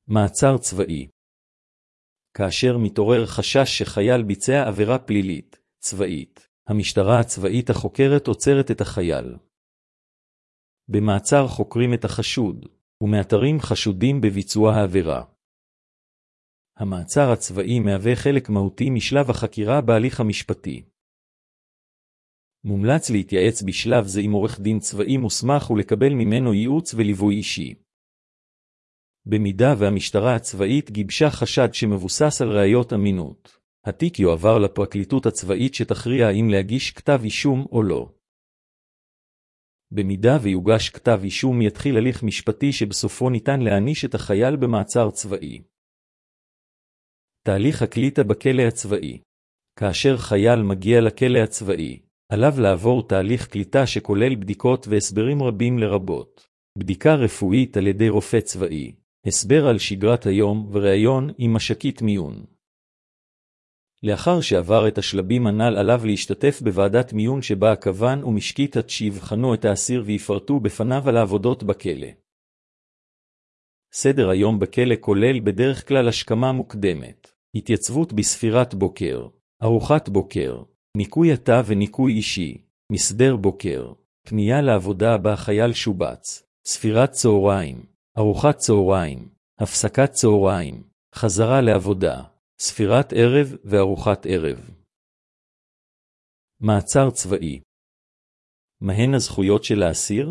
מעצר צבאי. כאשר מתעורר חשש שחייל ביצע עבירה פלילית, צבאית, המשטרה הצבאית החוקרת עוצרת את החייל. במעצר חוקרים את החשוד, ומאתרים חשודים בביצוע העבירה. המעצר הצבאי מהווה חלק מהותי משלב החקירה בהליך המשפטי. מומלץ להתייעץ בשלב זה עם עורך דין צבאי מוסמך ולקבל ממנו ייעוץ וליווי אישי. במידה והמשטרה הצבאית גיבשה חשד שמבוסס על ראיות אמינות, התיק יועבר לפרקליטות הצבאית שתכריע אם להגיש כתב אישום או לא. במידה ויוגש כתב אישום יתחיל הליך משפטי שבסופו ניתן להעניש את החייל במעצר צבאי. תהליך הקליטה בכלא הצבאי. כאשר חייל מגיע לכלא הצבאי, עליו לעבור תהליך קליטה שכולל בדיקות והסברים רבים לרבות בדיקה רפואית על ידי רופא צבאי, הסבר על שגרת היום וראיון עם מש"קית מיון. לאחר שעבר את השלבים הנ"ל עליו להשתתף בוועדת מיון שבה הכוון ומשקית שיבחנו את האסיר ויפרטו בפניו על העבודות בכלא. סדר היום בכלא כולל בדרך כלל השכמה מוקדמת, התייצבות בספירת בוקר, ארוחת בוקר, ניקוי התא וניקוי אישי, מסדר בוקר, פנייה לעבודה בה חייל שובץ, ספירת צהריים, ארוחת צהריים, הפסקת צהריים, חזרה לעבודה, ספירת ערב וארוחת ערב. מעצר צבאי. מהן הזכויות של האסיר?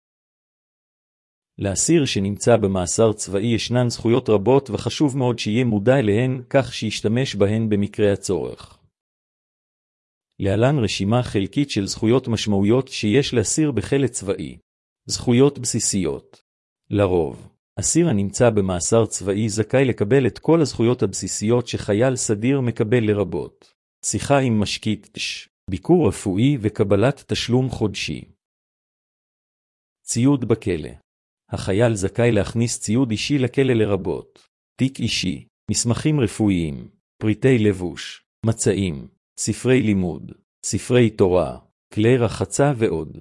לאסיר שנמצא במאסר צבאי ישנן זכויות רבות וחשוב מאוד שיהיה מודע אליהן כך שישתמש בהן במקרה הצורך. להלן רשימה חלקית של זכויות משמעויות שיש לאסיר בכלא צבאי. זכויות בסיסיות. לרוב, אסיר הנמצא במאסר צבאי זכאי לקבל את כל הזכויות הבסיסיות שחייל סדיר מקבל לרבות שיחה עם משקית, ביקור רפואי וקבלת תשלום חודשי. ציוד בכלא. החייל זכאי להכניס ציוד אישי לכלא לרבות תיק אישי, מסמכים רפואיים, פריטי לבוש, מצעים, ספרי לימוד, ספרי תורה, כלי רחצה ועוד.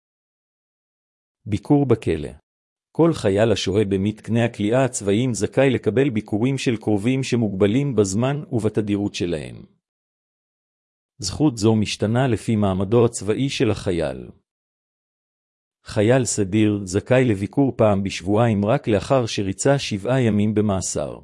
ביקור בכלא. כל חייל השוהה במתקני הכליאה הצבאיים זכאי לקבל ביקורים של קרובים שמוגבלים בזמן ובתדירות שלהם. זכות זו משתנה לפי מעמדו הצבאי של החייל. חייל סדיר זכאי לביקור פעם בשבועיים רק לאחר שריצה 7 ימים במאסר.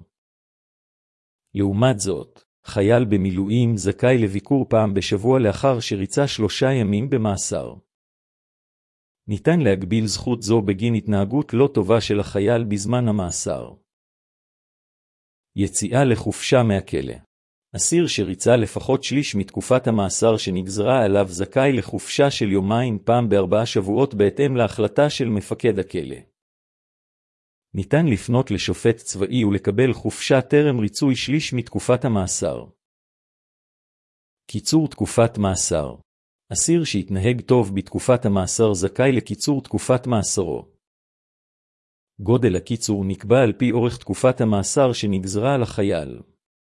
לעומת זאת, חייל במילואים זכאי לביקור פעם בשבוע לאחר שריצה 3 ימים במאסר. ניתן להגביל זכות זו בגין התנהגות לא טובה של החייל בזמן המאסר. יציאה לחופשה מהכלא. אסיר שריצה לפחות שליש מתקופת המאסר שנגזרה עליו זכאי לחופשה של יומיים פעם ב4 שבועות בהתאם להחלטה של מפקד הכלא. ניתן לפנות לשופט צבאי ולקבל חופשה טרם ריצוי שליש מתקופת המאסר. קיצור תקופת מאסר. אסיר שהתנהג טוב בתקופת המאסר זכאי לקיצור תקופת מאסרו. גודל הקיצור נקבע על פי אורך תקופת המאסר שנגזרה על החייל.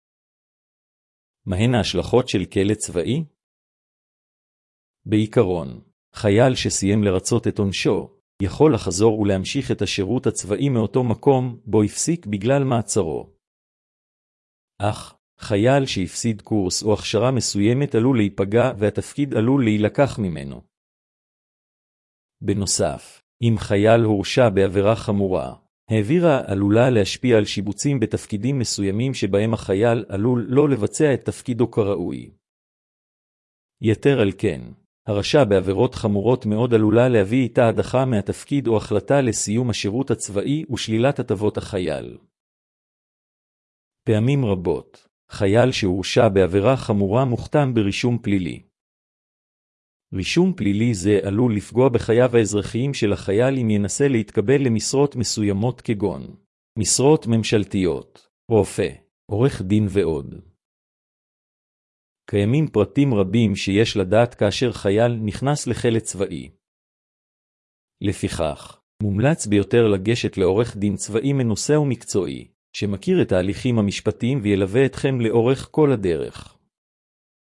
מהן ההשלכות של כלא צבאי? בעיקרון, חייל שסיים לרצות את עונשו, יכול לחזור ולהמשיך את השירות הצבאי מאותו מקום בו הפסיק בגלל מעצרו. אך, חייל שהפסיד קורס או הכשרה מסוימת עלול להיפגע והתפקיד עלול להילקח ממנו. בנוסף, אם חייל הורשע בעבירה חמורה, העבירה עלולה להשפיע על שיבוצים בתפקידים מסוימים שבהם החייל עלול לא לבצע את תפקידו כראוי. יתר על כן, הרשע בעבירות חמורות מאוד עלולה להביא איתה הדחה מהתפקיד או החלטה לסיום השירות הצבאי ושלילת הטבות החייל. פעמים רבות, חייל שהורשע בעבירה חמורה מוכתם ברישום פלילי. רישום פלילי זה עלול לפגוע בחייו האזרחיים של החייל אם ינסה להתקבל למשרות מסוימות כגון משרות ממשלתיות, רופא, עורך דין ועוד. קיימים פרטים רבים שיש לדעת כאשר חייל נכנס לכלא צבאי. לפיכך, מומלץ ביותר לגשת לעורך דין צבאי מנוסה ומקצועי, שמכיר את ההליכים המשפטיים וילווה אתכם לאורך כל הדרך.